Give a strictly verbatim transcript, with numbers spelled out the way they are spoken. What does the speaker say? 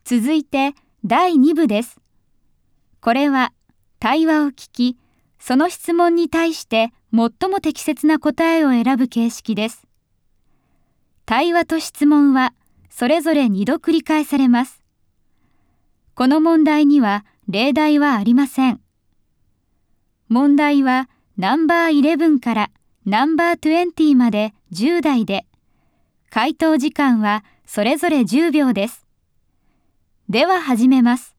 続いてだいに部です。これは対話を聞き、その質問に対して最も適切な答えを選ぶ形式です。対話と質問はそれぞれにど繰り返されます。この問題には例題はありません。問題はナンバーイレブンからナンバートゥエンティまでじゅう題で、回答時間はそれぞれじゅうびょうです。では始めます。